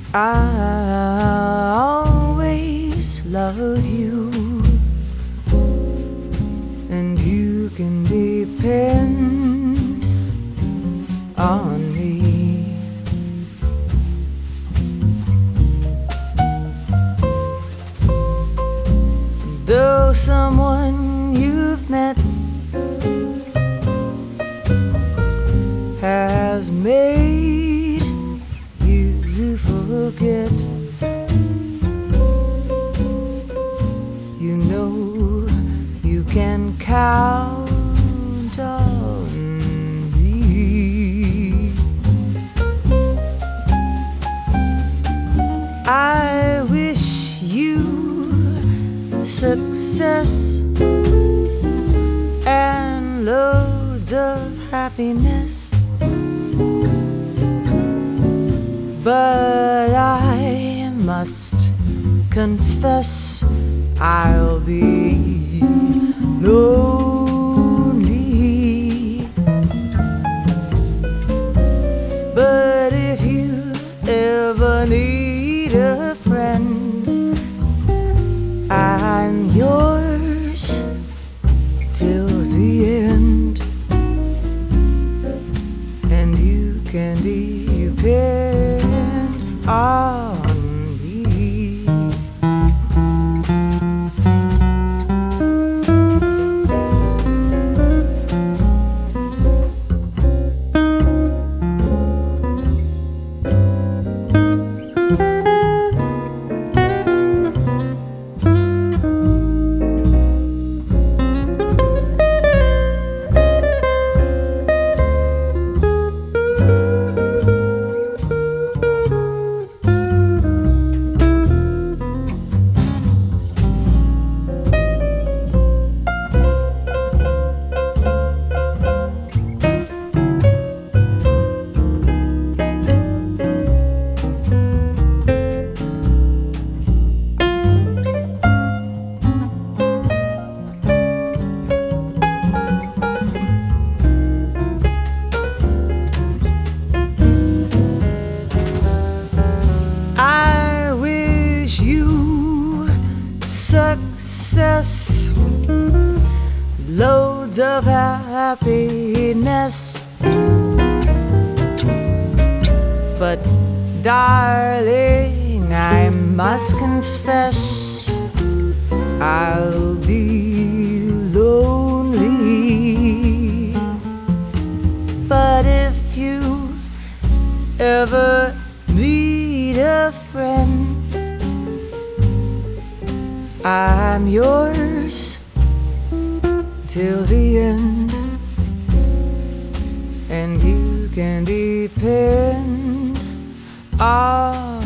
I'll always love you, and you can depend on me. Though someone you've met has made you forget, you know you can count on me. I wish you success and loads of happiness, but I must confess I'll be lonely. But if you ever need a friend, I'm yours till the end, and you can depend on me. I wish you success, loads of happiness, but darling, I must confess I'll be lonely. But if you ever need a friend, I'm yours till the end, and you can depend on